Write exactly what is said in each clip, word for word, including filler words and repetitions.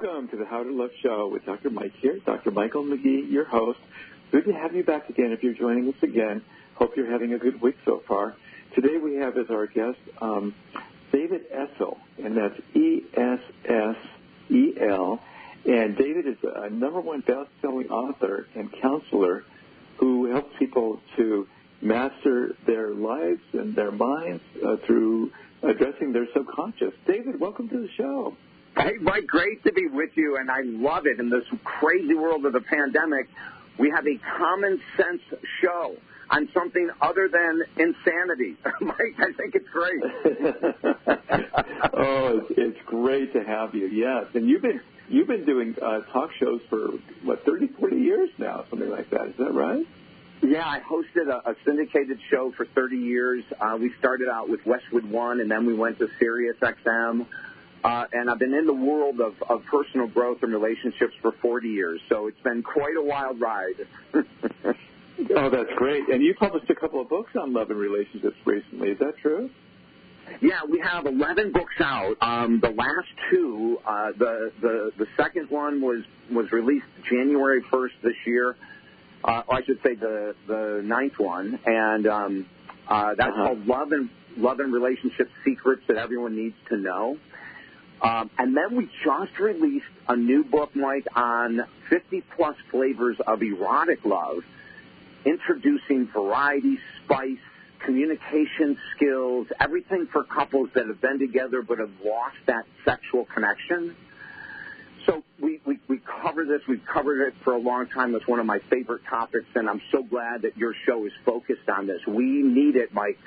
Welcome to the How to Love Show with Doctor Mike here. Doctor Michael McGee, your host. Good to have you back again if you're joining us again. Hope you're having a good week so far. Today we have as our guest um, David Essel, and that's E S S E L. And David is a number one best-selling author and counselor who helps people to master their lives and their minds uh, through addressing their subconscious. David, welcome to the show. Hey, Mike, great to be with you, and I love it. In this crazy world of the pandemic, we have a common sense show on something other than insanity. Mike, I think it's great. Oh, it's, it's great to have you, yes. And you've been you've been doing uh, talk shows for, what, thirty, forty years now, something like that. Is that right? Yeah, I hosted a, a syndicated show for thirty years. Uh, we started out with Westwood One, and then we went to Sirius X M. Uh, and I've been in the world of, of personal growth and relationships for forty years, so it's been quite a wild ride. Oh, that's great. And you published a couple of books on love and relationships recently. Is that true? Yeah, we have eleven books out. Um, the last two, uh, the, the the second one was, was released January first this year. Uh, or I should say the, the ninth one. And um, uh, that's uh-huh. called Love and, Love and Relationship Secrets That Everyone Needs to Know. Um, and then we just released a new book, Mike, on fifty-plus flavors of erotic love, introducing variety, spice, communication skills, everything for couples that have been together but have lost that sexual connection. So we, we, we cover this. We've covered it for a long time. That's one of my favorite topics, and I'm so glad that your show is focused on this. We need it, Mike.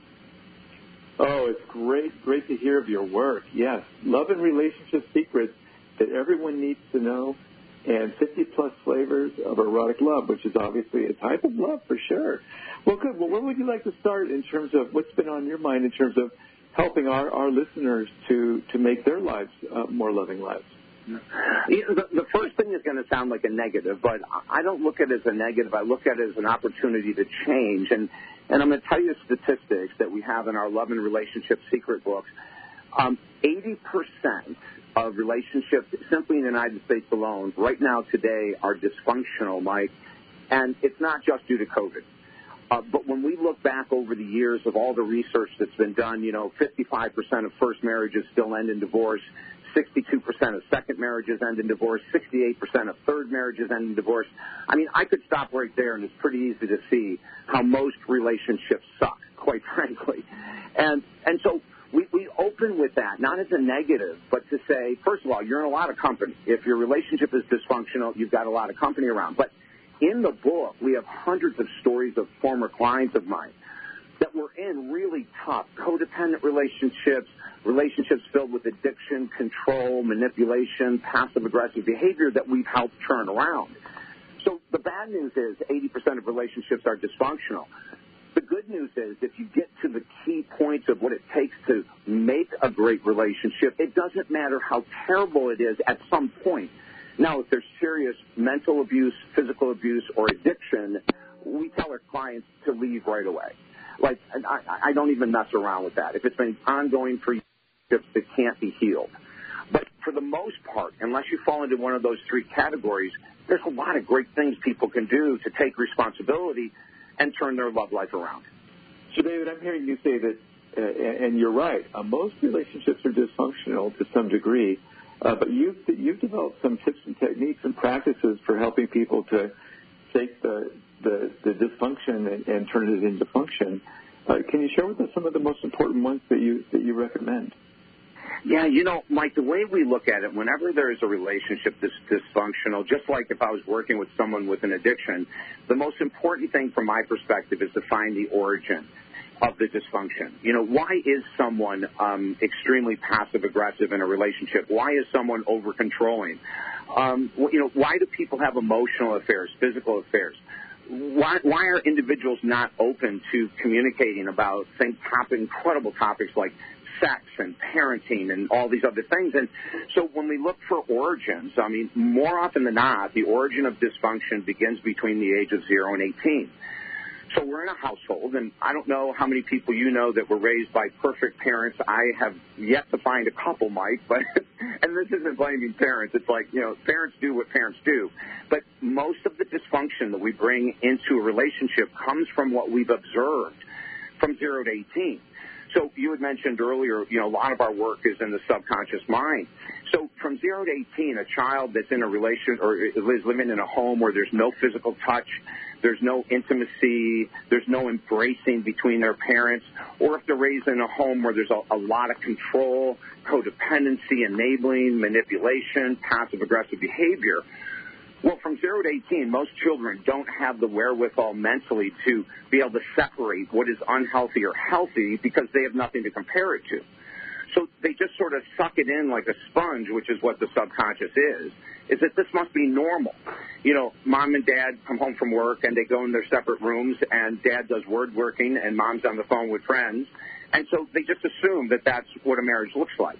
Oh, it's great, great to hear of your work. Yes, Love and Relationship Secrets That Everyone Needs to Know, and fifty-plus flavors of erotic love, which is obviously a type of love for sure. Well, good. Well, where would you like to start in terms of what's been on your mind in terms of helping our, our listeners to, to make their lives uh, more loving lives? Yeah, the, the first thing is going to sound like a negative, but I don't look at it as a negative. I look at it as an opportunity to change. And, and I'm going to tell you statistics that we have in our Love and Relationship Secret books. Um, eighty percent of relationships, simply in the United States alone, right now today are dysfunctional, Mike. And it's not just due to COVID. Uh, but when we look back over the years of all the research that's been done, you know, fifty-five percent of first marriages still end in divorce. sixty-two percent of second marriages end in divorce, sixty-eight percent of third marriages end in divorce. I mean, I could stop right there, and it's pretty easy to see how most relationships suck, quite frankly. And and so we, we open with that, not as a negative, but to say, first of all, you're in a lot of company. If your relationship is dysfunctional, you've got a lot of company around. But in the book, we have hundreds of stories of former clients of mine that were in really tough codependent relationships, relationships filled with addiction, control, manipulation, passive-aggressive behavior that we've helped turn around. So the bad news is eighty percent of relationships are dysfunctional. The good news is if you get to the key points of what it takes to make a great relationship, it doesn't matter how terrible it is at some point. Now, if there's serious mental abuse, physical abuse, or addiction, we tell our clients to leave right away. Like, I, I don't even mess around with that. If it's been ongoing for years, it can't be healed. But for the most part, unless you fall into one of those three categories, there's a lot of great things people can do to take responsibility and turn their love life around. So, David, I'm hearing you say that, uh, and you're right, uh, most relationships are dysfunctional to some degree, uh, but you've, you've developed some tips and techniques and practices for helping people to take the The, the dysfunction and, and turn it into function. Uh, can you share with us some of the most important ones that you that you recommend? Yeah, you know, Mike, the way we look at it, whenever there is a relationship that's dysfunctional, just like if I was working with someone with an addiction, the most important thing from my perspective is to find the origin of the dysfunction. You know, why is someone um, extremely passive-aggressive in a relationship? Why is someone over-controlling? Um, you know, why do people have emotional affairs, physical affairs? Why, why are individuals not open to communicating about things, top, incredible topics like sex and parenting and all these other things? And so when we look for origins, I mean, more often than not, the origin of dysfunction begins between the age of zero and eighteen. So we're in a household, and I don't know how many people you know that were raised by perfect parents. I have yet to find a couple, Mike, but and this isn't blaming parents. It's like, you know, parents do what parents do. But most of the dysfunction that we bring into a relationship comes from what we've observed from zero to eighteen. So you had mentioned earlier, you know, a lot of our work is in the subconscious mind. So from zero to eighteen, a child that's in a relation or is living in a home where there's no physical touch, there's no intimacy, there's no embracing between their parents, or if they're raised in a home where there's a, a lot of control, codependency, enabling, manipulation, passive-aggressive behavior. Well, from zero to eighteen, most children don't have the wherewithal mentally to be able to separate what is unhealthy or healthy because they have nothing to compare it to. So they just sort of suck it in like a sponge, which is what the subconscious is, is that this must be normal. You know, mom and dad come home from work and they go in their separate rooms and dad does word working and mom's on the phone with friends. And so they just assume that that's what a marriage looks like.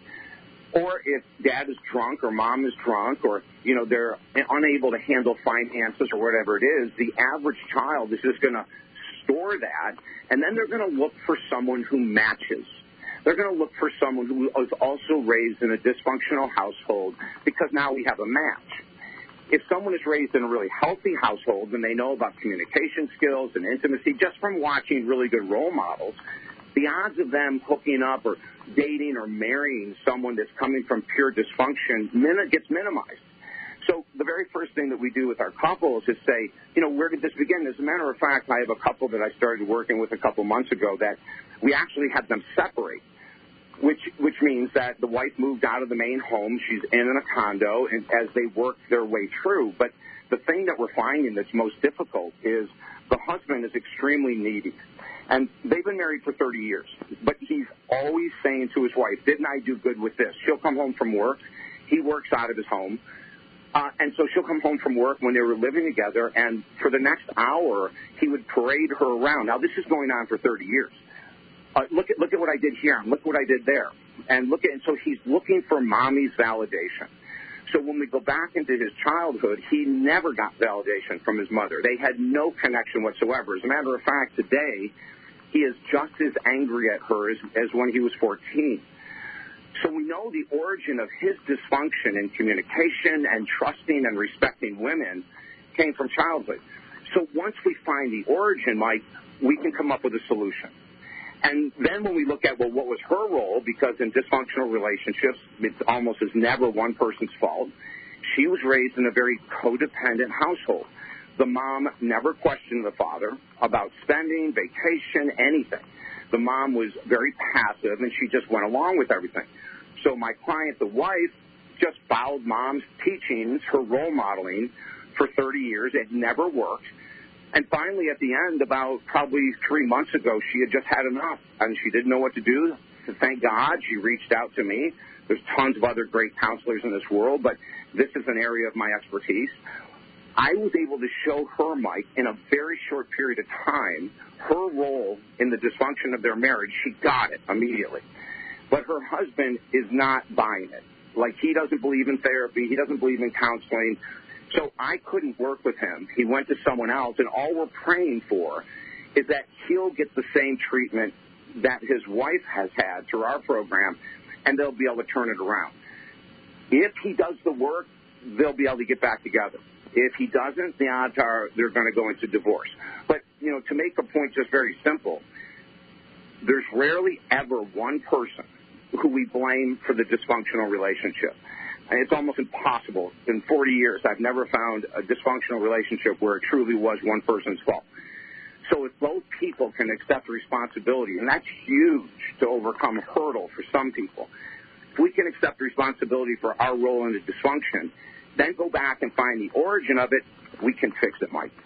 Or if dad is drunk or mom is drunk or, you know, they're unable to handle finances or whatever it is, the average child is just going to store that, and then they're going to look for someone who matches. They're going to look for someone who was also raised in a dysfunctional household because now we have a match. If someone is raised in a really healthy household and they know about communication skills and intimacy just from watching really good role models, the odds of them hooking up or dating or marrying someone that's coming from pure dysfunction min- gets minimized. So the very first thing that we do with our couples is say, you know, where did this begin? As a matter of fact, I have a couple that I started working with a couple months ago that we actually had them separate, which which means that the wife moved out of the main home. She's in a condo and as they work their way through. But the thing that we're finding that's most difficult is the husband is extremely needy. And they've been married for thirty years, but he's always saying to his wife, didn't I do good with this? She'll come home from work. He works out of his home. Uh, and so she'll come home from work when they were living together, and for the next hour, he would parade her around. Now, this is going on for thirty years. Uh, look at look at what I did here, and look what I did there. And look at, and so he's looking for mommy's validation. So when we go back into his childhood, he never got validation from his mother. They had no connection whatsoever. As a matter of fact, today, he is just as angry at her as, as when he was fourteen. So we know the origin of his dysfunction in communication and trusting and respecting women came from childhood. So once we find the origin, Mike, we can come up with a solution. And then when we look at, well, what was her role, because in dysfunctional relationships, it almost is never one person's fault. She was raised in a very codependent household. The mom never questioned the father about spending, vacation, anything. The mom was very passive, and she just went along with everything. So my client, the wife, just followed mom's teachings, her role modeling, for thirty years. It never worked. And finally, at the end, about probably three months ago, she had just had enough, and she didn't know what to do. So thank God she reached out to me. There's tons of other great counselors in this world, but this is an area of my expertise. I was able to show her, Mike, in a very short period of time, her role in the dysfunction of their marriage. She got it immediately. But her husband is not buying it. Like, he doesn't believe in therapy. He doesn't believe in counseling. So I couldn't work with him. He went to someone else, and all we're praying for is that he'll get the same treatment that his wife has had through our program, and they'll be able to turn it around. If he does the work, they'll be able to get back together. If he doesn't, the odds are they're going to go into divorce. But, you know, to make a point just very simple, there's rarely ever one person who we blame for the dysfunctional relationship. And it's almost impossible. In forty years, I've never found a dysfunctional relationship where it truly was one person's fault. So if both people can accept responsibility, and that's huge to overcome a hurdle for some people, if we can accept responsibility for our role in the dysfunction, then go back and find the origin of it, we can fix it, Mike.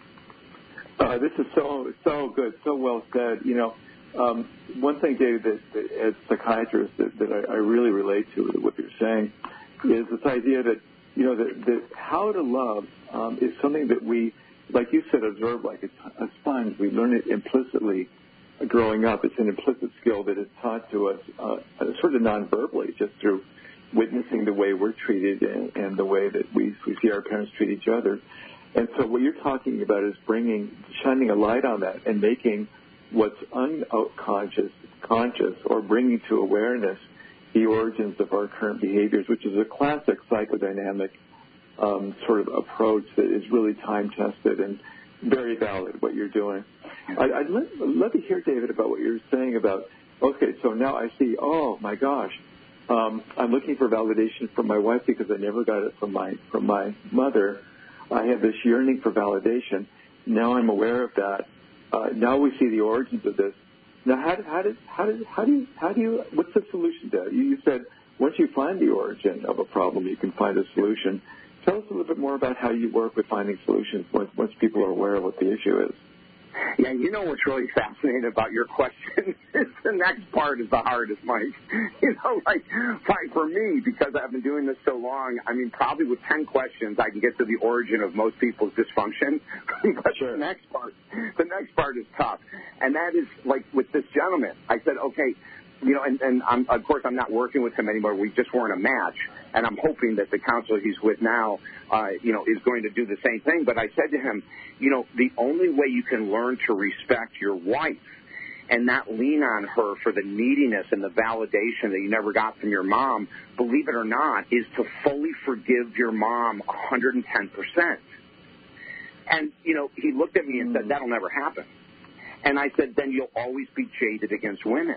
Uh, this is so so good, so well said. You know, um, one thing, Dave, that, that as a psychiatrist that, that I, I really relate to what you're saying is this idea that, you know, that, that how to love um, is something that we, like you said, observe like it's a sponge. We learn it implicitly growing up. It's an implicit skill that is taught to us uh, sort of non-verbally, just through witnessing the way we're treated and, and the way that we, we see our parents treat each other. And so what you're talking about is bringing, shining a light on that and making what's unconscious conscious, or bringing to awareness the origins of our current behaviors, which is a classic psychodynamic um, sort of approach that is really time-tested and very valid, what you're doing. I, I'd let, let me hear, David, about what you're saying about, okay, so now I see, oh, my gosh, um, I'm looking for validation from my wife because I never got it from my from my mother. I have this yearning for validation. Now I'm aware of that. Uh, now we see the origins of this. Now, how do, how, does, how, does, how do you, how do you, what's the solution to that? You, you said once you find the origin of a problem, you can find a solution. Tell us a little bit more about how you work with finding solutions once, once people are aware of what the issue is. Yeah, you know what's really fascinating about your question is the next part is the hardest, Mike. You know, like, like for me, because I've been doing this so long, I mean, probably with ten questions, I can get to the origin of most people's dysfunction. But sure. the next part, the next part is tough, and that is like with this gentleman. I said, okay, you know, and, and I'm, of course I'm not working with him anymore. We just weren't a match, and I'm hoping that the counselor he's with now, uh, you know, is going to do the same thing. But I said to him, you know, the only way you can learn to respect your wife and not lean on her for the neediness and the validation that you never got from your mom, believe it or not, is to fully forgive your mom one hundred ten percent. And, you know, he looked at me and said, that'll never happen. And I said, then you'll always be jaded against women.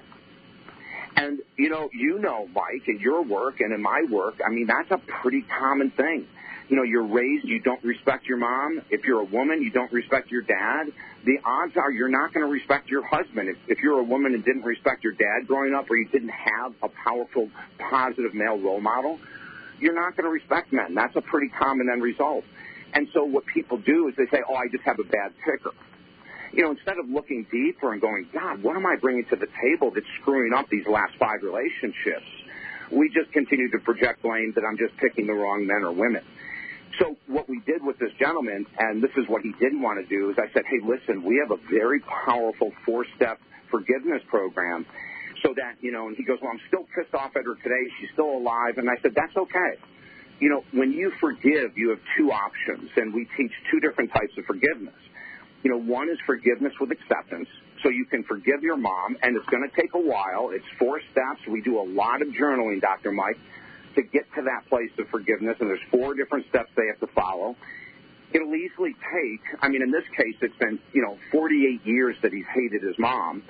And, you know, you know, Mike, in your work and in my work, I mean, that's a pretty common thing. You know, you're raised, you don't respect your mom. If you're a woman, you don't respect your dad. The odds are you're not going to respect your husband. If, if you're a woman and didn't respect your dad growing up, or you didn't have a powerful, positive male role model, you're not going to respect men. That's a pretty common end result. And so what people do is they say, oh, I just have a bad picker. You know, instead of looking deeper and going, God, what am I bringing to the table that's screwing up these last five relationships? We just continue to project blame that I'm just picking the wrong men or women. So what we did with this gentleman, and this is what he didn't want to do, is I said, hey, listen, we have a very powerful four-step forgiveness program so that, you know, and he goes, well, I'm still pissed off at her today. She's still alive. And I said, that's okay. You know, when you forgive, you have two options, and we teach two different types of forgiveness. You know, one is forgiveness with acceptance. So you can forgive your mom, and it's going to take a while. It's four steps. We do a lot of journaling, Doctor Mike, to get to that place of forgiveness, and there's four different steps they have to follow. It'll easily take, I mean, in this case, it's been, you know, forty-eight years that he's hated his mom.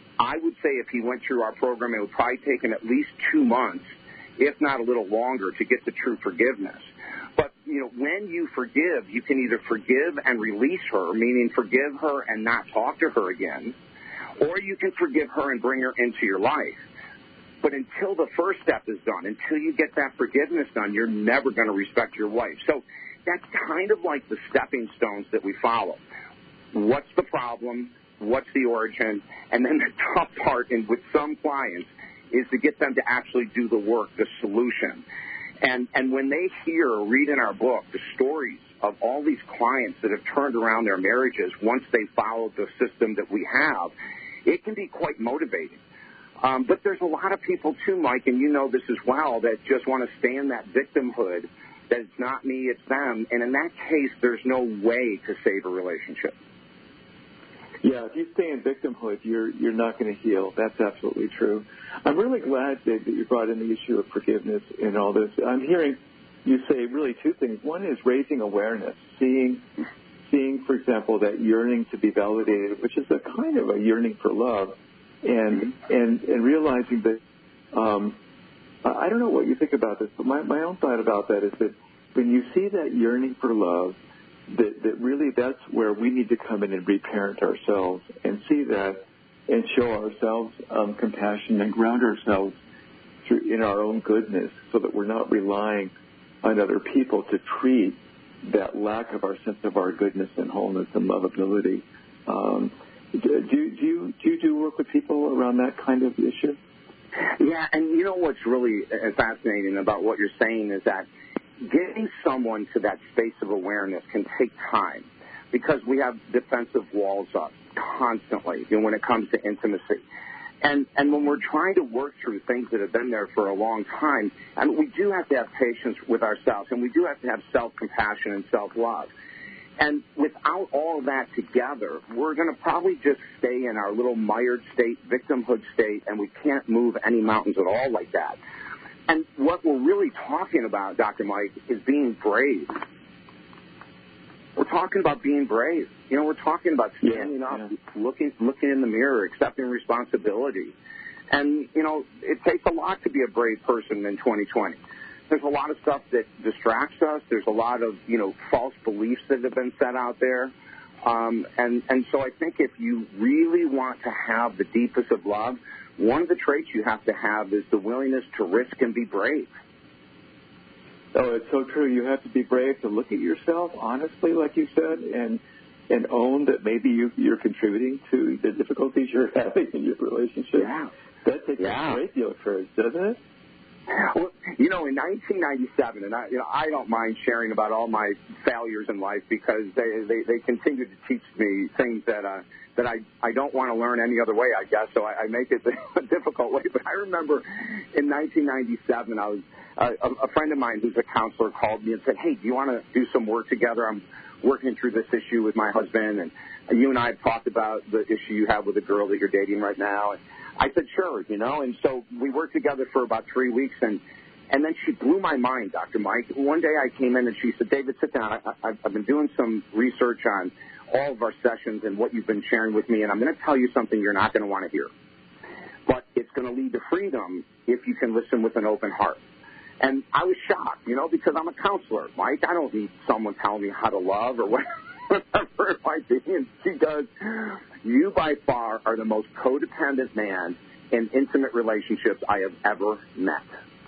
I would say if he went through our program, it would probably take him at least two months, if not a little longer, to get to true forgiveness. But, you know, when you forgive, you can either forgive and release her, meaning forgive her and not talk to her again, or you can forgive her and bring her into your life. But until the first step is done, until you get that forgiveness done, you're never going to respect your wife. So that's kind of like the stepping stones that we follow. What's the problem? What's the origin? And then the tough part, and with some clients, is to get them to actually do the work, the solution. And and when they hear or read in our book the stories of all these clients that have turned around their marriages once they followed the system that we have, it can be quite motivating. Um, but there's a lot of people, too, Mike, and you know this as well, that just want to stay in that victimhood, that it's not me, it's them. And in that case, there's no way to save a relationship. Yeah, if you stay in victimhood, you're you're not going to heal. That's absolutely true. I'm really glad, Dave, that you brought in the issue of forgiveness in all this. I'm hearing you say really two things. One is raising awareness, seeing, seeing, for example, that yearning to be validated, which is a kind of a yearning for love, and and and realizing that um, I don't know what you think about this, but my, my own thought about that is that when you see that yearning for love, that, that really that's where we need to come in and reparent ourselves and see that and show ourselves um, compassion and ground ourselves through, in our own goodness, so that we're not relying on other people to treat that lack of our sense of our goodness and wholeness and lovability. Um, do, do, do, you, do you do work with people around that kind of issue? Yeah, and you know what's really fascinating about what you're saying is that getting someone to that space of awareness can take time, because we have defensive walls up constantly, you know, when it comes to intimacy. And and when we're trying to work through things that have been there for a long time, and we do have to have patience with ourselves, and we do have to have self-compassion and self-love. And without all of that together, we're going to probably just stay in our little mired state, victimhood state, and we can't move any mountains at all like that. And what we're really talking about, Doctor Mike, is being brave. We're talking about being brave. You know, we're talking about standing yeah, up, yeah. looking looking in the mirror, accepting responsibility. And, you know, it takes a lot to be a brave person in twenty twenty. There's a lot of stuff that distracts us. There's a lot of, you know, false beliefs that have been set out there. Um, and, and so I think if you really want to have the deepest of love, one of the traits you have to have is the willingness to risk and be brave. Oh, it's so true. You have to be brave to look at yourself honestly, like you said, and and own that maybe you, you're contributing to the difficulties you're having in your relationship. Yeah. That takes yeah. a great deal of courage, doesn't it? Well, you know, in nineteen ninety-seven, and I, you know, I don't mind sharing about all my failures in life because they, they, they continue to teach me things that uh, that I, I don't want to learn any other way, I guess, so I, I make it a difficult way. But I remember in nineteen ninety-seven, I was uh, a, a friend of mine who's a counselor called me and said, hey, do you want to do some work together? I'm working through this issue with my husband, and you and I have talked about the issue you have with the girl that you're dating right now. And I said, sure, you know, and so we worked together for about three weeks, and and then she blew my mind, Doctor Mike. One day I came in and she said, David, sit down. I, I, I've been doing some research on all of our sessions and what you've been sharing with me, and I'm going to tell you something you're not going to want to hear. But it's going to lead to freedom if you can listen with an open heart. And I was shocked, you know, because I'm a counselor, Mike. I don't need someone telling me how to love or whatever it might be. And she goes, you by far are the most codependent man in intimate relationships I have ever met.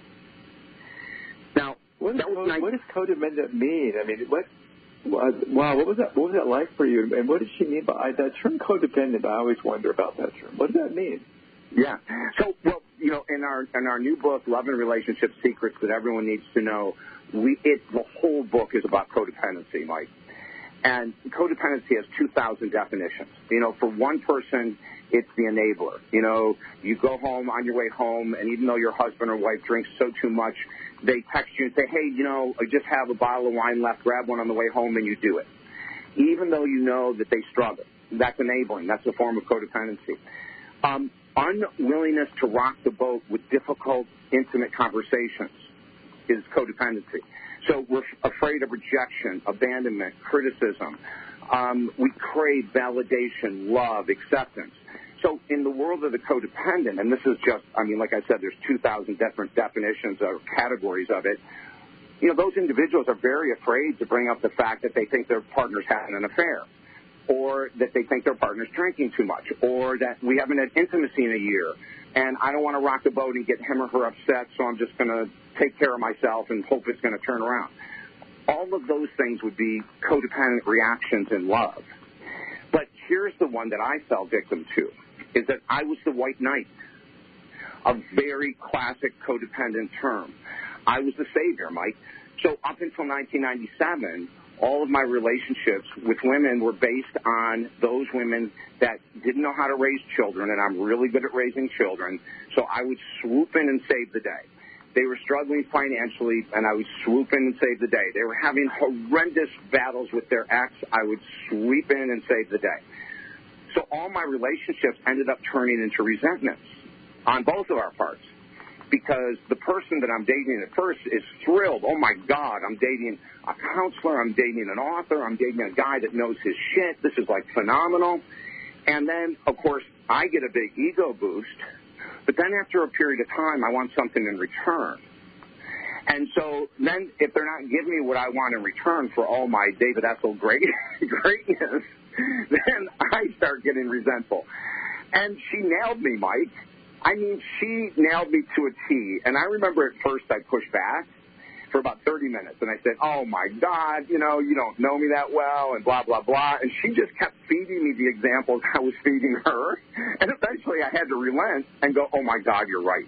Now, what, is, what, nice. what does codependent mean? I mean, what? Wow, what was that? What was that like for you? And what did she mean by that term, codependent? I always wonder about that term. What does that mean? Yeah. So, well, you know, in our in our new book, Love and Relationship Secrets That Everyone Needs to Know, we it the whole book is about codependency, Mike. And codependency has two thousand definitions. You know, for one person, it's the enabler. You know, you go home on your way home, and even though your husband or wife drinks so too much, they text you and say, hey, you know, I just have a bottle of wine left, grab one on the way home, and you do it. Even though you know that they struggle. That's enabling. That's a form of codependency. Um, unwillingness to rock the boat with difficult, intimate conversations is codependency. So we're afraid of rejection, abandonment, criticism. Um, we crave validation, love, acceptance. So in the world of the codependent, and this is just, I mean, like I said, there's two thousand different definitions or categories of it. You know, those individuals are very afraid to bring up the fact that they think their partner's having an affair, or that they think their partner's drinking too much, or that we haven't had intimacy in a year, and I don't want to rock the boat and get him or her upset, so I'm just going to take care of myself and hope it's going to turn around. All of those things would be codependent reactions in love. But here's the one that I fell victim to, is that I was the white knight, a very classic codependent term. I was the savior, Mike. So up until nineteen ninety-seven, all of my relationships with women were based on those women that didn't know how to raise children, and I'm really good at raising children, so I would swoop in and save the day. They were struggling financially, and I would swoop in and save the day. They were having horrendous battles with their ex. I would sweep in and save the day. So all my relationships ended up turning into resentments on both of our parts, because the person that I'm dating at first is thrilled. Oh, my God, I'm dating a counselor. I'm dating an author. I'm dating a guy that knows his shit. This is, like, phenomenal. And then, of course, I get a big ego boost. But then after a period of time, I want something in return. And so then if they're not giving me what I want in return for all my David Essel great, greatness, then I start getting resentful. And she nailed me, Mike. I mean, she nailed me to a T. And I remember at first I pushed back for about thirty minutes. And I said, oh, my God, you know, you don't know me that well, and blah, blah, blah. And she just kept feeding me the examples I was feeding her. And eventually I had to relent and go, oh, my God, you're right.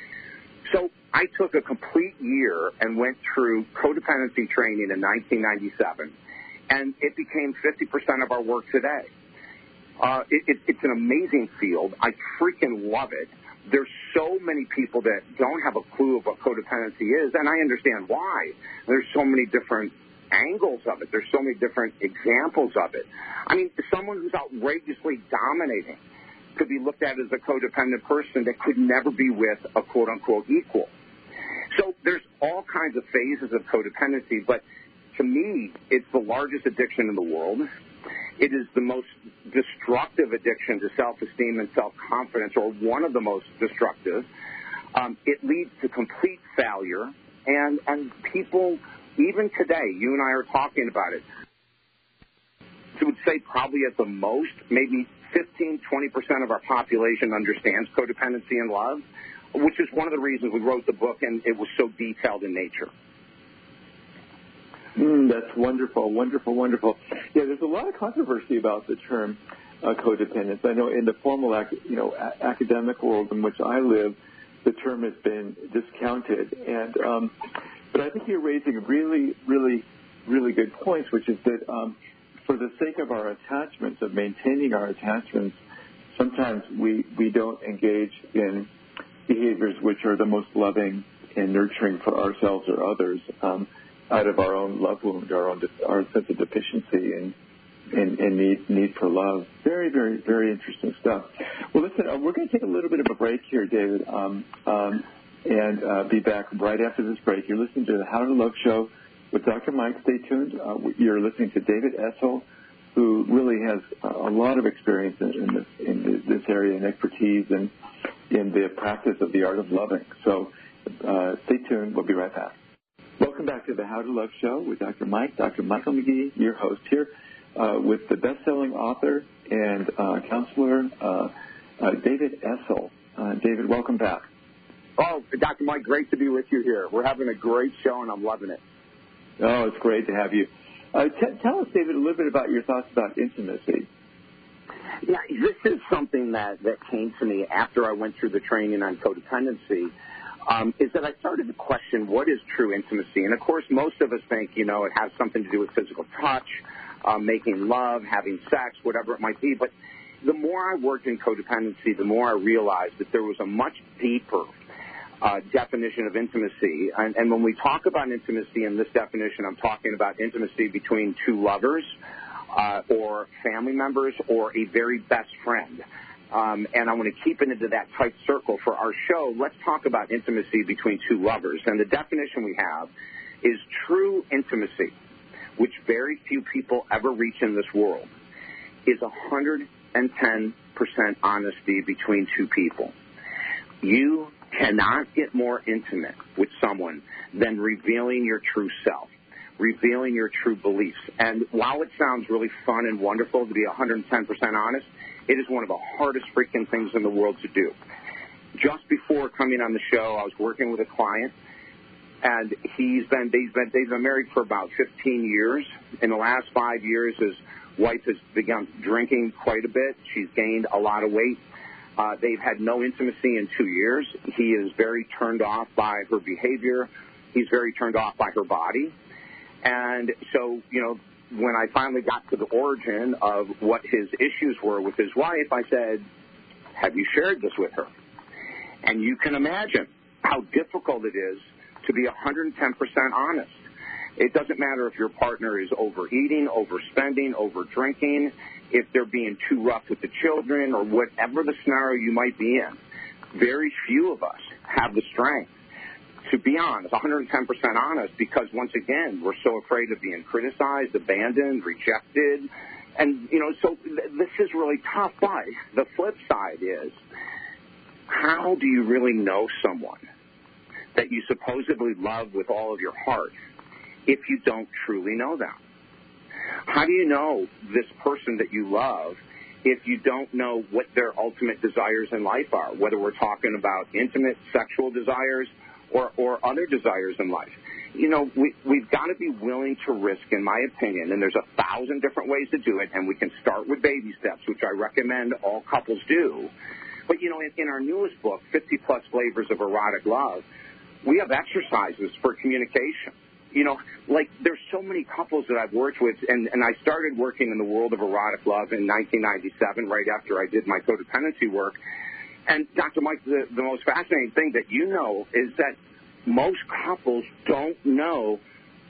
So I took a complete year and went through codependency training in nineteen ninety-seven. And it became fifty percent of our work today. Uh, it, it, it's an amazing field. I freaking love it. There's so many people that don't have a clue of what codependency is, and I understand why. There's so many different angles of it. There's so many different examples of it. I mean, someone who's outrageously dominating could be looked at as a codependent person that could never be with a quote-unquote equal. So there's all kinds of phases of codependency, but to me, it's the largest addiction in the world. It is the most destructive addiction to self-esteem and self-confidence, or one of the most destructive. Um, it leads to complete failure, and, and people, even today, you and I are talking about it, I would say probably at the most, maybe fifteen, twenty percent of our population understands codependency and love, which is one of the reasons we wrote the book, and it was so detailed in nature. Mm, that's wonderful, wonderful, wonderful. Yeah, there's a lot of controversy about the term uh, codependence. I know in the formal, ac- you know, a- academic world in which I live, the term has been discounted. And um, but I think you're raising really, really, really good points, which is that um, for the sake of our attachments, of maintaining our attachments, sometimes we, we don't engage in behaviors which are the most loving and nurturing for ourselves or others. Um, out of our own love wound, our own our sense of deficiency and, and, and need need for love. Very, very, very interesting stuff. Well, listen, uh, we're going to take a little bit of a break here, David, um, um, and uh, be back right after this break. You're listening to the How to Love Show with Doctor Mike. Stay tuned. Uh, you're listening to David Essel, who really has a lot of experience in, in, this, in this area and expertise and in the practice of the art of loving. So uh, stay tuned. We'll be right back. Welcome back to the How to Love Show with Doctor Mike, Doctor Michael McGee, your host here, uh, with the best-selling author and uh, counselor, uh, uh, David Essel. Uh, David, welcome back. Oh, Doctor Mike, great to be with you here. We're having a great show, and I'm loving it. Oh, it's great to have you. Uh, t- tell us, David, a little bit about your thoughts about intimacy. Yeah, this is something that, that came to me after I went through the training on codependency. Um, is that I started to question what is true intimacy. And, of course, most of us think, you know, it has something to do with physical touch, um, making love, having sex, whatever it might be. But the more I worked in codependency, the more I realized that there was a much deeper uh, definition of intimacy. And, and when we talk about intimacy in this definition, I'm talking about intimacy between two lovers uh, or family members or a very best friend. Um, and I want to keep it into that tight circle for our show. Let's talk about intimacy between two lovers. And the definition we have is true intimacy, which very few people ever reach in this world, is one hundred ten percent honesty between two people. You cannot get more intimate with someone than revealing your true self, revealing your true beliefs. And while it sounds really fun and wonderful to be one hundred ten percent honest, it is one of the hardest freaking things in the world to do. Just before coming on the show, I was working with a client, and he's been they've been they've been married for about fifteen years. In the last five years, his wife has begun drinking quite a bit. She's gained a lot of weight. Uh, they've had no intimacy in two years. He is very turned off by her behavior. He's very turned off by her body. And so, you know, when I finally got to the origin of what his issues were with his wife, I said, have you shared this with her? And you can imagine how difficult it is to be one hundred ten percent honest. It doesn't matter if your partner is overeating, overspending, overdrinking, if they're being too rough with the children, or whatever the scenario you might be in. Very few of us have the strength to be honest, one hundred ten percent honest, because once again, we're so afraid of being criticized, abandoned, rejected. And, you know, so th- this is really tough. But the flip side is, how do you really know someone that you supposedly love with all of your heart if you don't truly know them? How do you know this person that you love if you don't know what their ultimate desires in life are, whether we're talking about intimate sexual desires or, or other desires in life? You know, we, we've got to be willing to risk, in my opinion, and there's a thousand different ways to do it, and we can start with baby steps, which I recommend all couples do. But, you know, in, in our newest book, fifty plus Flavors of Erotic Love, we have exercises for communication. You know, like there's so many couples that I've worked with, and, and I started working in the world of erotic love in nineteen ninety-seven, right after I did my codependency work. And, Doctor Mike, the, the most fascinating thing that you know is that most couples don't know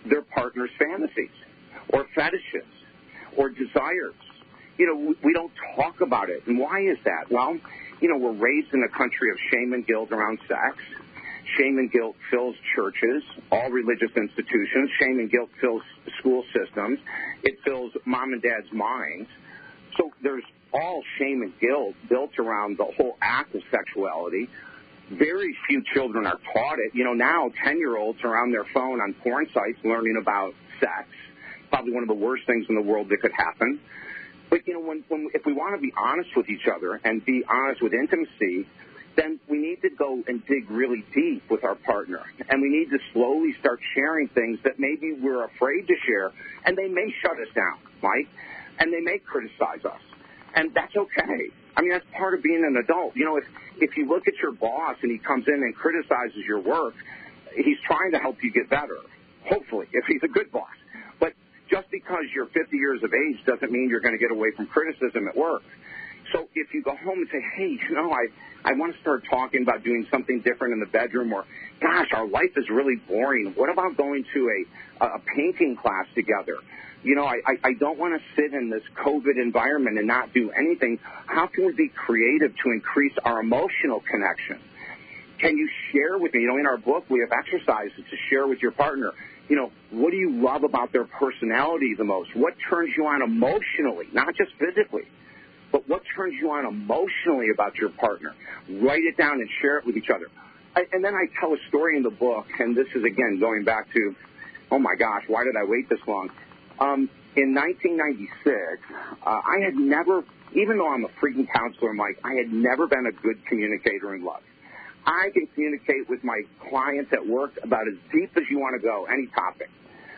their partner's fantasies or fetishes or desires. You know, we don't talk about it. And why is that? Well, you know, we're raised in a country of shame and guilt around sex. Shame and guilt fills churches, all religious institutions. Shame and guilt fills school systems. It fills mom and dad's minds. So there's all shame and guilt built around the whole act of sexuality. Very few children are taught it. You know, now ten-year-olds are on their phone on porn sites learning about sex. Probably one of the worst things in the world that could happen. But, you know, when, when if we want to be honest with each other and be honest with intimacy, then we need to go and dig really deep with our partner. And we need to slowly start sharing things that maybe we're afraid to share, and they may shut us down, Mike, and they may criticize us. And that's okay. I mean, that's part of being an adult. You know, if, if you look at your boss and he comes in and criticizes your work, he's trying to help you get better, hopefully, if he's a good boss. But just because you're fifty years of age doesn't mean you're going to get away from criticism at work. So if you go home and say, hey, you know, I, I want to start talking about doing something different in the bedroom, or, gosh, our life is really boring. What about going to a, a painting class together? You know, I, I don't want to sit in this COVID environment and not do anything. How can we be creative to increase our emotional connection? Can you share with me? You know, in our book, we have exercises to share with your partner. You know, what do you love about their personality the most? What turns you on emotionally, not just physically? But what turns you on emotionally about your partner? Write it down and share it with each other. I, and then I tell a story in the book, and this is, again, going back to, oh, my gosh, why did I wait this long? Um, in nineteen ninety-six, uh, I had never, even though I'm a freaking counselor, Mike, I had never been a good communicator in love. I can communicate with my clients at work about as deep as you want to go, any topic.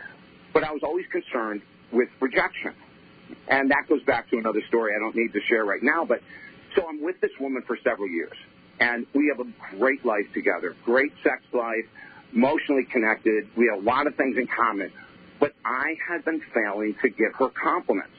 But I was always concerned with rejection. And that goes back to another story I don't need to share right now. But so I'm with this woman for several years, and we have a great life together, great sex life, emotionally connected. We have a lot of things in common. But I had been failing to give her compliments.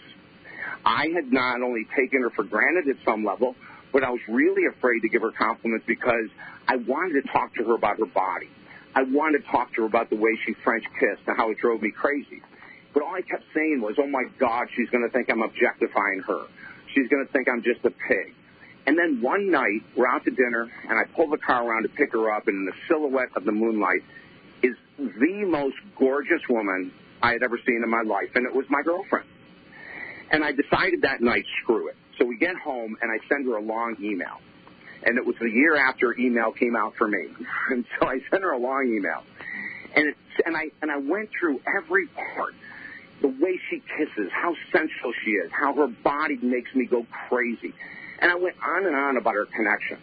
I had not only taken her for granted at some level, but I was really afraid to give her compliments because I wanted to talk to her about her body. I wanted to talk to her about the way she French kissed and how it drove me crazy. But all I kept saying was, oh, my God, she's going to think I'm objectifying her. She's going to think I'm just a pig. And then one night, we're out to dinner, and I pull the car around to pick her up, and in the silhouette of the moonlight is the most gorgeous woman I had ever seen in my life, and it was my girlfriend. And I decided that night, screw it. So we get home, and I send her a long email. And it was the year after email came out for me. And so I sent her a long email. And, it, and, I, and I went through every part, the way she kisses, how sensual she is, how her body makes me go crazy. And I went on and on about her connection.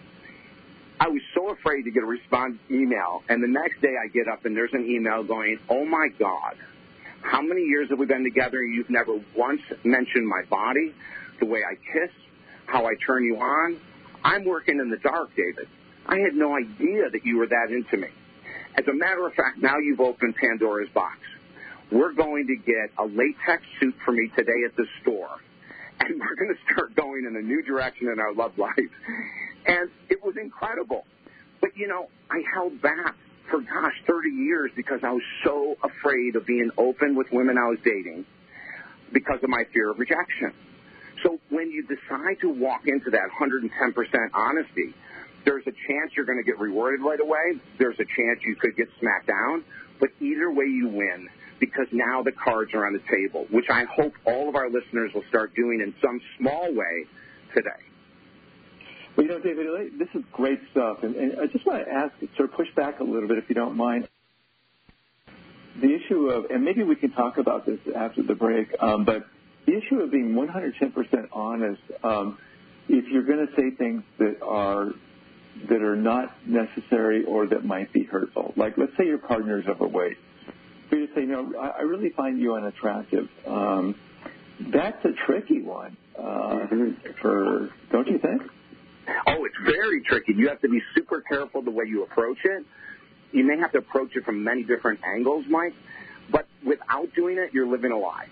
I was so afraid to get a response email, and the next day I get up, and there's an email going, oh, my God. How many years have we been together and you've never once mentioned my body, the way I kiss, how I turn you on? I'm working in the dark, David. I had no idea that you were that into me. As a matter of fact, now you've opened Pandora's box. We're going to get a latex suit for me today at the store, and we're going to start going in a new direction in our love life. And it was incredible. But, you know, I held back for, gosh, thirty years because I was so afraid of being open with women I was dating because of my fear of rejection. So when you decide to walk into that one hundred ten percent honesty, there's a chance you're going to get rewarded right away. There's a chance you could get smacked down. But either way you win, because now the cards are on the table, which I hope all of our listeners will start doing in some small way today. Well, you know, David, this is great stuff. And, and I just want to ask, sort of push back a little bit, if you don't mind. The issue of, and maybe we can talk about this after the break, um, but the issue of being one hundred ten percent honest, um, if you're going to say things that are that are not necessary or that might be hurtful. Like, let's say your partner is overweight. So you say, you know, I, I really find you unattractive. Um, that's a tricky one uh, mm-hmm. for, don't you think? Oh, it's very tricky. You have to be super careful the way you approach it. You may have to approach it from many different angles, Mike, but without doing it, you're living a lie.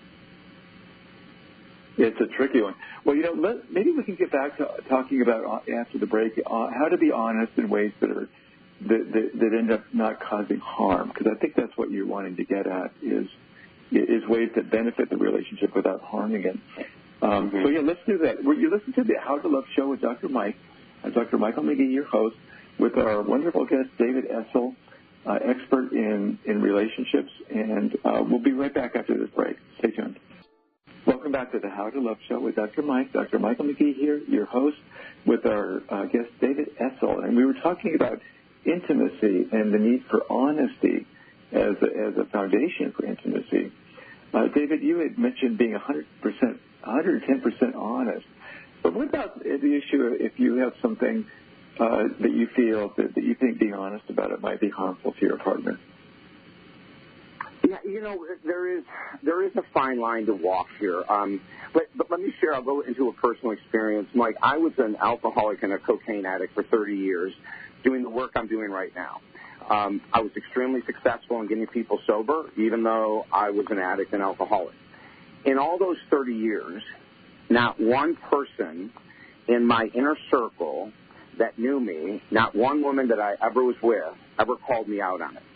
It's a tricky one. Well, you know, let, maybe we can get back to talking about, after the break, uh, how to be honest in ways that are that, that, that end up not causing harm? Because I think that's what you're wanting to get at is is ways that benefit the relationship without harming it. Um, mm-hmm. So, yeah, let's do that. You listen to the How to Love Show with Doctor Mike. I'm Doctor Michael McGee, your host, with our wonderful guest, David Essel, uh, expert in, in relationships. And uh, we'll be right back after this break. Stay tuned. Welcome back to the How to Love Show with Doctor Mike. Doctor Michael McGee here, your host, with our uh, guest, David Essel. And we were talking about intimacy and the need for honesty as a, as a foundation for intimacy. Uh, David, you had mentioned being one hundred percent, one hundred ten percent honest. But what about the issue if you have something uh, that you feel that, that you think being honest about it might be harmful to your partner? Yeah, you know, there is there is a fine line to walk here. Um, but, but let me share, I'll go into a personal experience. Mike, I was an alcoholic and a cocaine addict for thirty years doing the work I'm doing right now. Um, I was extremely successful in getting people sober, even though I was an addict and alcoholic. In all those thirty years, not one person in my inner circle that knew me, not one woman that I ever was with, ever called me out on it,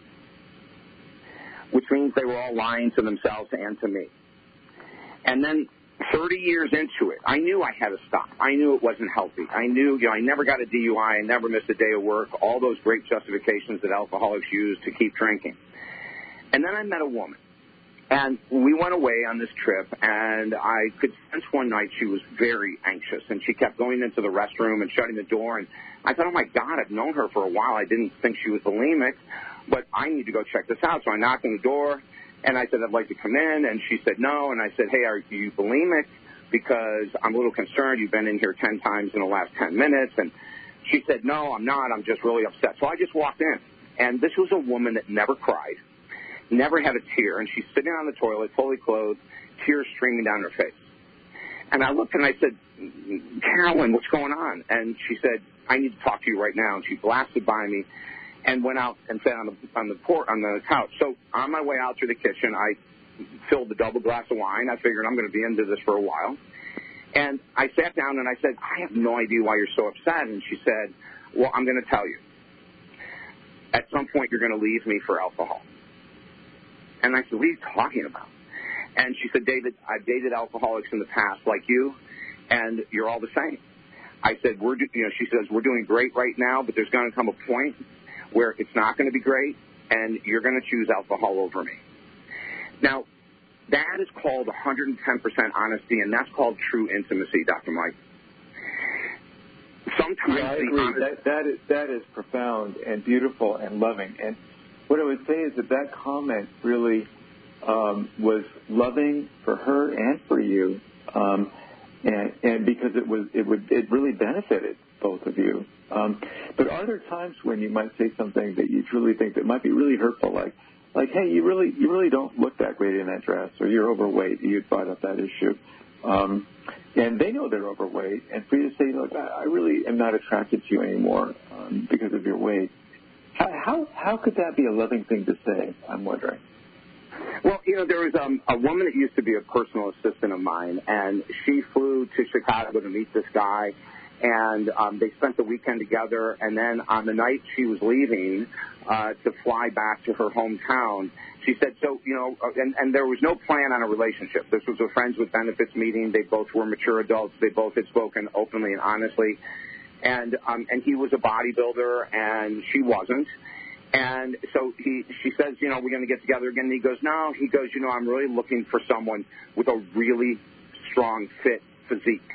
which means they were all lying to themselves and to me. And then thirty years into it, I knew I had to stop. I knew it wasn't healthy. I knew, you know, I never got a D U I. I never missed a day of work, all those great justifications that alcoholics use to keep drinking. And then I met a woman, and we went away on this trip, and I could sense one night she was very anxious, and she kept going into the restroom and shutting the door, and I thought, oh, my God, I've known her for a while. I didn't think she was bulimic, but I need to go check this out. So I knocked on the door, and I said, I'd like to come in, and she said no, and I said, hey, are you bulimic? Because I'm a little concerned. You've been in here ten times in the last ten minutes, and she said, no, I'm not. I'm just really upset. So I just walked in, and this was a woman that never cried, never had a tear, and she's sitting on the toilet, fully clothed, tears streaming down her face. And I looked and I said, Carolyn, what's going on? And she said, I need to talk to you right now. And she blasted by me and went out and sat on the on the port on the couch. So on my way out through the kitchen, I filled the double glass of wine. I figured I'm going to be into this for a while. And I sat down and I said, I have no idea why you're so upset. And she said, well, I'm going to tell you. At some point, you're going to leave me for alcohol. And I said, what are you talking about? And she said, David, I've dated alcoholics in the past like you, and you're all the same. I said, we're, do-, you know, she says, we're doing great right now, but there's going to come a point where it's not going to be great, and you're going to choose alcohol over me. Now, that is called one hundred ten percent honesty, and that's called true intimacy, Doctor Mike. Sometimes yeah, I agree. Honest- that, that, is, that is profound and beautiful and loving. And what I would say is that that comment really um, was loving for her and for you, um, and, and because it was it would it really benefited both of you. Um, but are there times when you might say something that you truly think that might be really hurtful, like like hey, you really you really don't look that great in that dress, or you're overweight? You brought up that issue, um, and they know they're overweight, and for you to say, look, I, I really am not attracted to you anymore um, because of your weight. How, how how could that be a loving thing to say, I'm wondering? Well, you know, there was um, a woman that used to be a personal assistant of mine, and she flew to Chicago to meet this guy, and um, they spent the weekend together, and then on the night she was leaving uh, to fly back to her hometown, she said, so, you know, and, and there was no plan on a relationship. This was a Friends with Benefits meeting. They both were mature adults. They both had spoken openly and honestly. And um, and he was a bodybuilder, and she wasn't. And so he, she says, you know, we're going to get together again. And he goes, no. He goes, you know, I'm really looking for someone with a really strong, fit physique.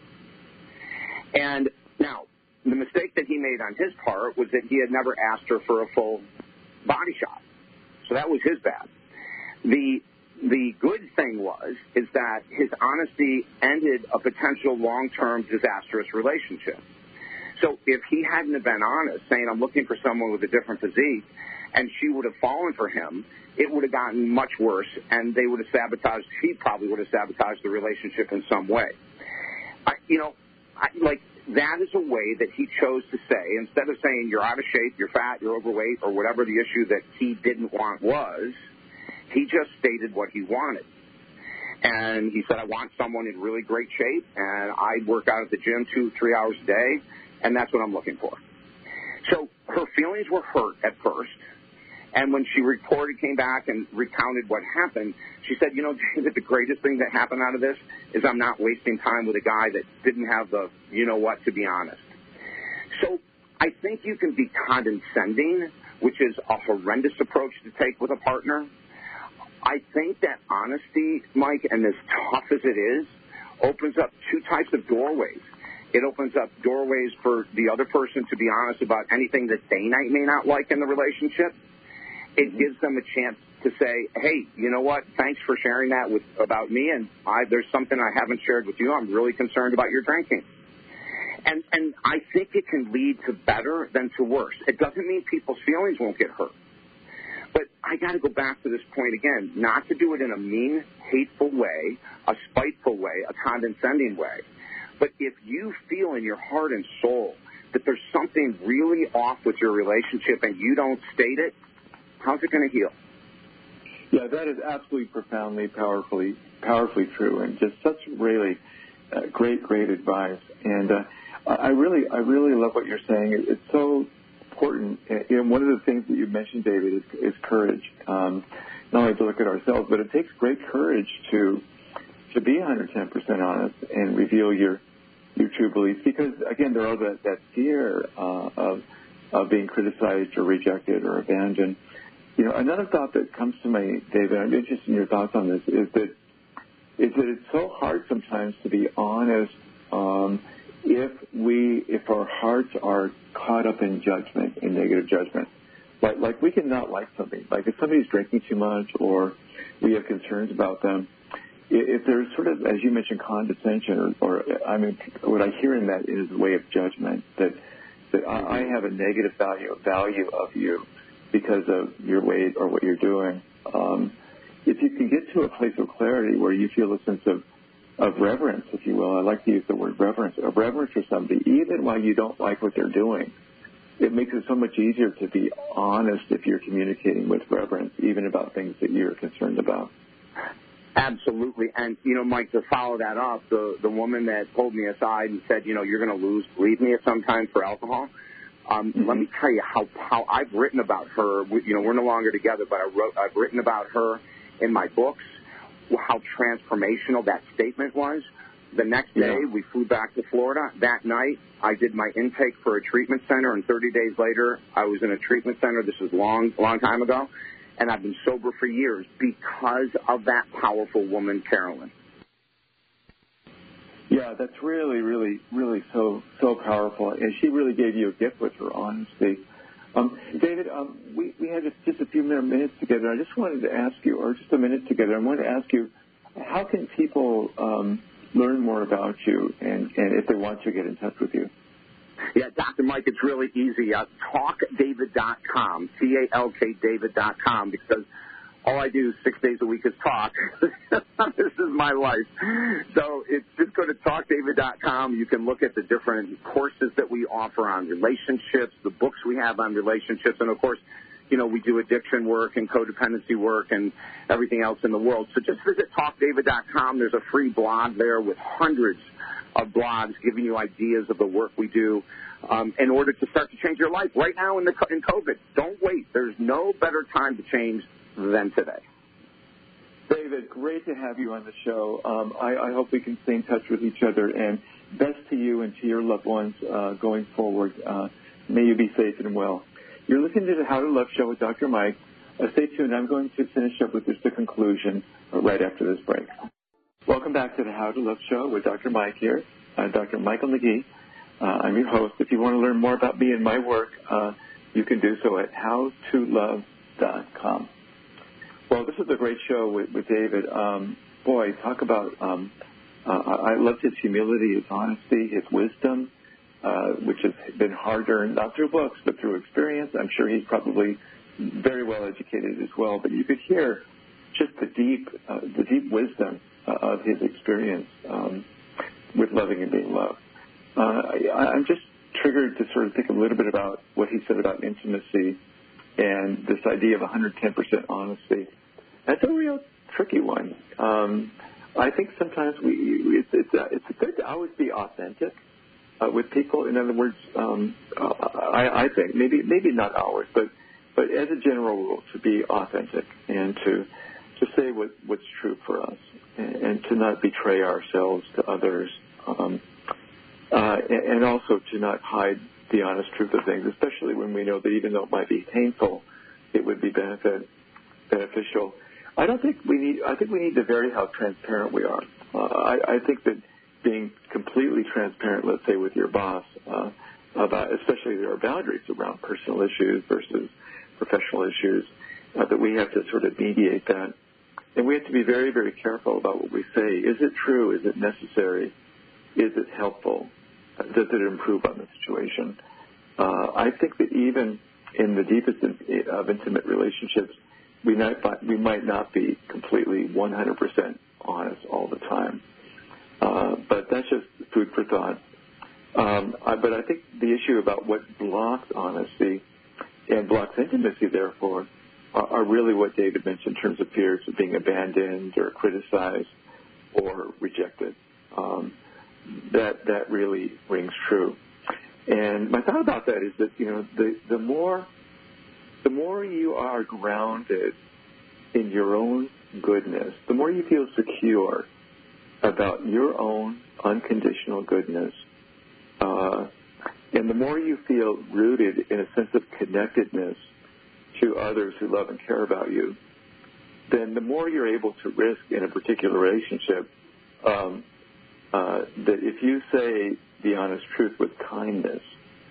And now, the mistake that he made on his part was that he had never asked her for a full body shot. So that was his bad. The the good thing was is that his honesty ended a potential long-term disastrous relationship. So if he hadn't have been honest, saying, I'm looking for someone with a different physique, and she would have fallen for him, it would have gotten much worse, and they would have sabotaged, he probably would have sabotaged the relationship in some way. I, you know, I, like, that is a way that he chose to say, instead of saying you're out of shape, you're fat, you're overweight, or whatever the issue that he didn't want was, he just stated what he wanted. And he said, I want someone in really great shape, and I work out at the gym two, three hours a day, and that's what I'm looking for. So her feelings were hurt at first. And when she reported, came back and recounted what happened, she said, you know, David, the greatest thing that happened out of this is I'm not wasting time with a guy that didn't have the you-know-what, to be honest. So I think you can be condescending, which is a horrendous approach to take with a partner. I think that honesty, Mike, and as tough as it is, opens up two types of doorways. It opens up doorways for the other person to be honest about anything that they may not like in the relationship. It gives them a chance to say, hey, you know what, thanks for sharing that with about me, and I, there's something I haven't shared with you. I'm really concerned about your drinking. And, and I think it can lead to better than to worse. It doesn't mean people's feelings won't get hurt. But I got to go back to this point again, not to do it in a mean, hateful way, a spiteful way, a condescending way. But if you feel in your heart and soul that there's something really off with your relationship and you don't state it, how's it going to heal? Yeah, that is absolutely profoundly, powerfully, powerfully true, and just such really uh, great, great advice. And uh, I really, I really love what you're saying. It, it's so important. You know, one of the things that you mentioned, David, is, is courage. Um, not only to look at ourselves, but it takes great courage to to be one hundred ten percent honest and reveal your your true beliefs. Because again, there are that that fear uh, of of being criticized or rejected or abandoned. You know, another thought that comes to me, David, I'm interested in your thoughts on this, is that is that it's so hard sometimes to be honest um, if we if our hearts are caught up in judgment, in negative judgment. Like, like we can not like something. Like if somebody's drinking too much or we have concerns about them, if there's sort of, as you mentioned, condescension, or, or I mean, what I hear in that is a way of judgment, that that I have a negative value value of you because of your weight or what you're doing. Um, if you can get to a place of clarity where you feel a sense of, of reverence, if you will, I like to use the word reverence, of reverence for somebody, even while you don't like what they're doing, it makes it so much easier to be honest if you're communicating with reverence, even about things that you're concerned about. Absolutely. And, you know, Mike, to follow that up, the, the woman that pulled me aside and said, you know, you're going to lose, leave me at some time for alcohol, um, mm-hmm. let me tell you how, how I've written about her. You know, we're no longer together, but I wrote, I've written about her in my books, how transformational that statement was. The next day, yeah. we flew back to Florida. That night, I did my intake for a treatment center, and thirty days later, I was in a treatment center. This was a long, long time ago. And I've been sober for years because of that powerful woman, Carolyn. Yeah, that's really, really, really so so powerful. And she really gave you a gift with her honesty. Um, David, um, we, we had just, just a few more minutes together. I just wanted to ask you, or just a minute together, I wanted to ask you, how can people um, learn more about you and, and if they want to get in touch with you? Yeah, Doctor Mike, it's really easy. Uh, talk david dot com, T A L K David dot com, because all I do six days a week is talk. This is my life. So it's just go to talk david dot com. You can look at the different courses that we offer on relationships, the books we have on relationships, and, of course, you know, we do addiction work and codependency work and everything else in the world. So just visit talk david dot com. There's a free blog there with hundreds of blogs giving you ideas of the work we do um, in order to start to change your life right now in, the, in COVID. Don't wait. There's no better time to change than today. David, great to have you on the show. Um, I, I hope we can stay in touch with each other, and best to you and to your loved ones uh, going forward. Uh, may you be safe and well. You're listening to the How to Love Show with Doctor Mike. Uh, stay tuned. I'm going to finish up with just a conclusion uh, right after this break. Welcome back to the How to Love Show with Doctor Mike here, uh, Doctor Michael McGee. Uh, I'm your host. If you want to learn more about me and my work, uh, you can do so at how to love dot com. Well, this is a great show with, with David. Um, boy, talk about, um, uh, I loved his humility, his honesty, his wisdom, uh, which has been hard-earned, not through books, but through experience. I'm sure he's probably very well educated as well, but you could hear just the deep, uh, the deep wisdom uh, of his experience um, with loving and being loved. Uh, I, I'm just triggered to sort of think a little bit about what he said about intimacy and this idea of one hundred ten percent honesty. That's a real tricky one. Um, I think sometimes we it's it's, uh, it's good to always be authentic, uh, with people. In other words, um, uh, I, I think maybe maybe not always, but but as a general rule, to be authentic and to to say what, what's true for us, and, and to not betray ourselves to others, um, uh, and, and also to not hide the honest truth of things, especially when we know that even though it might be painful, it would be benefit beneficial. I don't think we need. I think we need to vary how transparent we are. Uh, I, I think that being completely transparent, let's say with your boss, uh, about especially there are boundaries around personal issues versus professional issues, uh, that we have to sort of mediate that, and we have to be very, very careful about what we say. Is it true? Is it necessary? Is it helpful? Uh, does it improve on the situation? Uh, I think that even in the deepest of intimate relationships, we might, we might not be completely one hundred percent honest all the time. Uh, but that's just food for thought. Um, I, but I think the issue about what blocks honesty and blocks intimacy, therefore, are, are really what David mentioned in terms of fears of being abandoned or criticized or rejected. Um, that that really rings true. And my thought about that is that, you know, the, the more the more you are grounded in your own goodness, the more you feel secure about your own unconditional goodness, uh, and the more you feel rooted in a sense of connectedness to others who love and care about you, then the more you're able to risk in a particular relationship um, uh, that if you say the honest truth with kindness,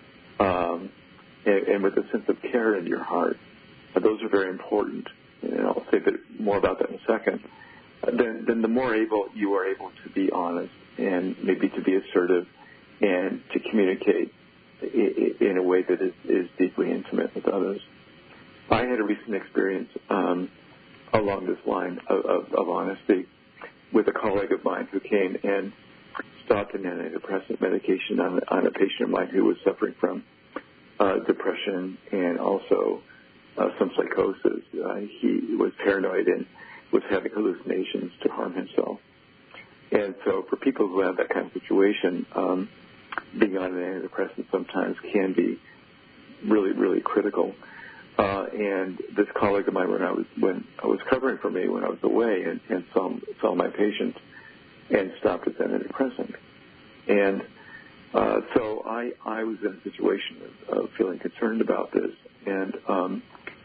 um, and, and with a sense of care in your heart, uh, those are very important, and I'll say that more about that in a second, uh, then, then the more able you are able to be honest and maybe to be assertive and to communicate in, in a way that is, is deeply intimate with others. I had a recent experience um, along this line of, of, of honesty with a colleague of mine who came and stopped an antidepressant medication on, on a patient of mine who was suffering from uh, depression and also uh, some psychosis. Uh, he was paranoid and was having hallucinations to harm himself. And so for people who have that kind of situation, um, being on an antidepressant sometimes can be really, really critical. Uh, and this colleague of mine, when I was when I was covering for me when I was away, and, and saw saw my patient and stopped his antidepressant, and uh, so I I was in a situation of, of feeling concerned about this, and um,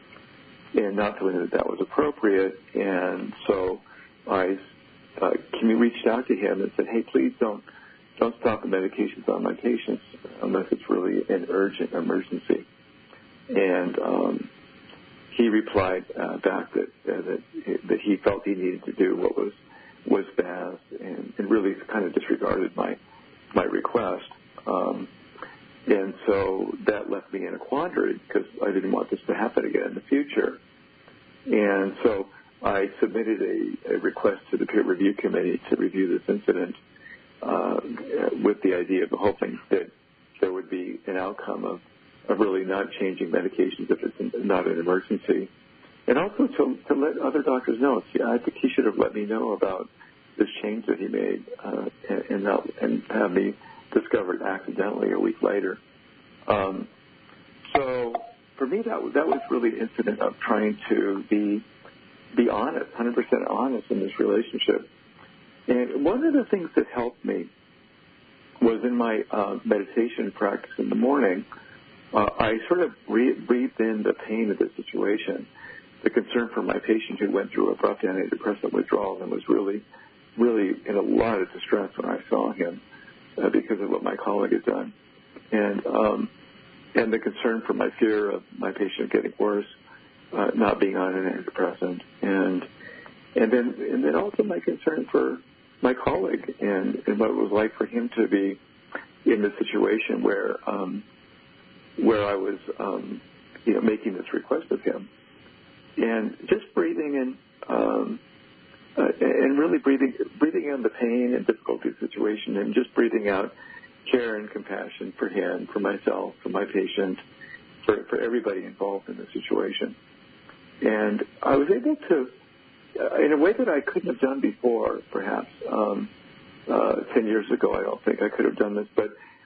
and not feeling that that was appropriate, and so I uh, reached out to him and said, hey, please don't don't stop the medications on my patients unless it's really an urgent emergency. And um, he replied uh, back that, uh, that that he felt he needed to do what was was best, and, and really kind of disregarded my my request. Um, and so that left me in a quandary because I didn't want this to happen again in the future. And so I submitted a, a request to the peer review committee to review this incident uh, with the idea of hoping that there would be an outcome of of really not changing medications if it's not an emergency. And also to, to let other doctors know. See, I think he should have let me know about this change that he made uh, and, and, not, and have me discover it accidentally a week later. Um, so for me, that, that was really an incident of trying to be be honest, one hundred percent honest in this relationship. And one of the things that helped me was in my uh, meditation practice in the morning, Uh, I sort of re- breathed in the pain of the situation, the concern for my patient who went through abrupt antidepressant withdrawal and was really, really in a lot of distress when I saw him uh, because of what my colleague had done, and um, and the concern for my fear of my patient getting worse, uh, not being on an antidepressant, and and then and then also my concern for my colleague and, and what it was like for him to be in the situation where. Um, where I was, um, you know, making this request of him, and just breathing in, um, uh, and really breathing, breathing in the pain and difficulty of the situation, and just breathing out care and compassion for him, for myself, for my patient, for, for everybody involved in the situation. And I was able to, uh, in a way that I couldn't have done before, perhaps, um, uh, ten years ago, I don't think I could have done this, but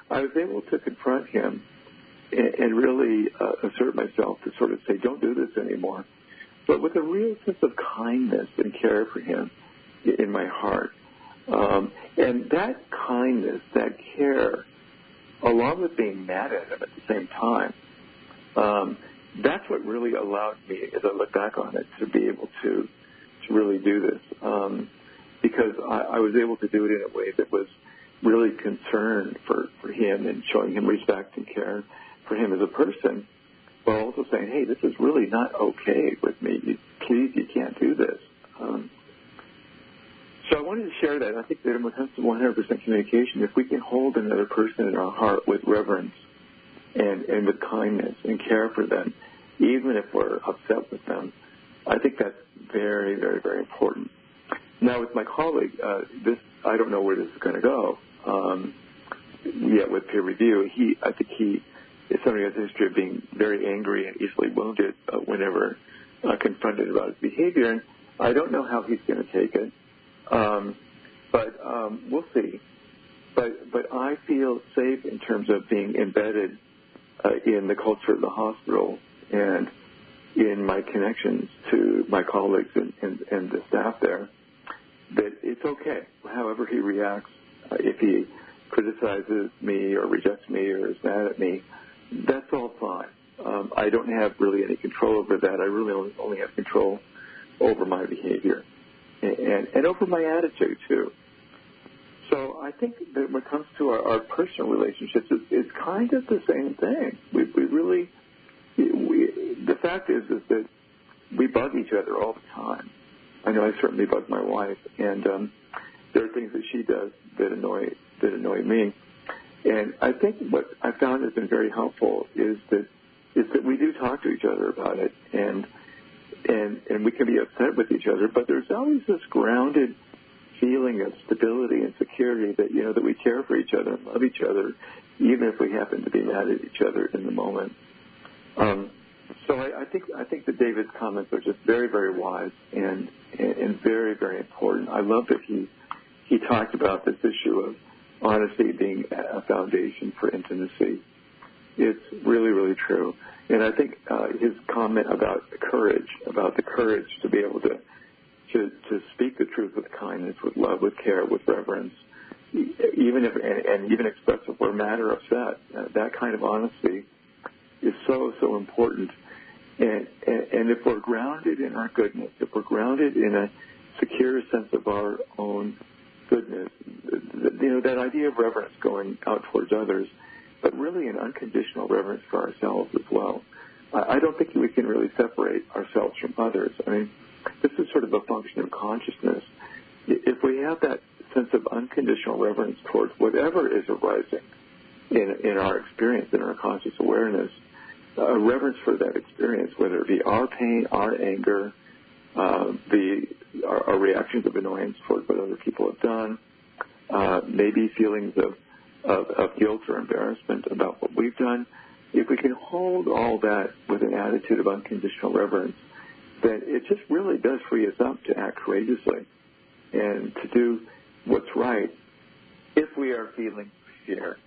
I was able to confront him and, and really uh, assert myself to sort of say, don't do this anymore, but with a real sense of kindness and care for him in my heart. Um, and that kindness, that care, along with being mad at him at the same time, um, that's what really allowed me, as I look back on it, to be able to to really do this. Um, because I, I was able to do it in a way that was really concerned for, for him and showing him respect and care for him as a person, while also saying, hey, this is really not okay with me. You, please, you can't do this. Um, so I wanted to share that. I think that when it comes to one hundred percent communication, if we can hold another person in our heart with reverence and, and with kindness and care for them, even if we're upset with them, I think that's very, very, very important. Now, with my colleague, uh, this I don't know where this is going to go um, yet with peer review. He, I think he is somebody who has a history of being very angry and easily wounded uh, whenever uh, confronted about his behavior. And I don't know how he's going to take it, um, but um, we'll see. But but I feel safe in terms of being embedded uh, in the culture of the hospital and in my connections to my colleagues and, and, and the staff there, that it's okay, however he reacts. Uh, if he criticizes me or rejects me or is mad at me, that's all fine. Um, I don't have really any control over that. I really only, only have control over my behavior and, and, and over my attitude, too. So I think that when it comes to our, our personal relationships, it's, it's kind of the same thing. We, we really, we, the fact is, is that we bug each other all the time. I know I certainly bug my wife, and um, there are things that she does that annoy that annoy me. And I think what I found has been very helpful is that is that we do talk to each other about it, and and and we can be upset with each other, but there's always this grounded feeling of stability and security that you know that we care for each other and love each other, even if we happen to be mad at each other in the moment. Um, So I, I think I think that David's comments are just very, very wise and, and and very, very important. I love that he he talked about this issue of honesty being a foundation for intimacy. It's really, really true. And I think uh, his comment about courage, about the courage to be able to, to to speak the truth with kindness, with love, with care, with reverence, even if and, and even express if we're mad or upset, uh, that kind of honesty is so, so important. And, and, and if we're grounded in our goodness, if we're grounded in a secure sense of our own goodness, you know, that idea of reverence going out towards others, but really an unconditional reverence for ourselves as well. I, I don't think we can really separate ourselves from others. I mean, this is sort of a function of consciousness. If we have that sense of unconditional reverence towards whatever is arising in, in our experience, in our conscious awareness, a reverence for that experience, whether it be our pain, our anger, uh, the our, our reactions of annoyance towards what other people have done, uh, maybe feelings of, of, of guilt or embarrassment about what we've done. If we can hold all that with an attitude of unconditional reverence, then it just really does free us up to act courageously and to do what's right if we are feeling fear.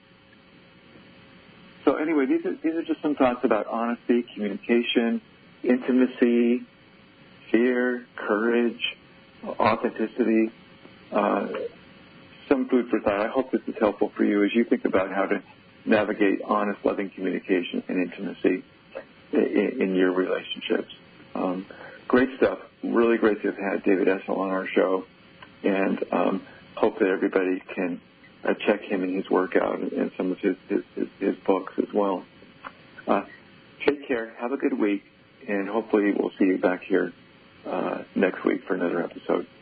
So anyway, these are, these are just some thoughts about honesty, communication, intimacy, fear, courage, authenticity, uh, some food for thought. I hope this is helpful for you as you think about how to navigate honest, loving communication and intimacy in, in your relationships. Um, great stuff. Really great to have had David Essel on our show, and um, hope that everybody can Uh, check him and his work out and, and some of his, his, his, his books as well. Uh, take care. Have a good week, and hopefully we'll see you back here uh, next week for another episode.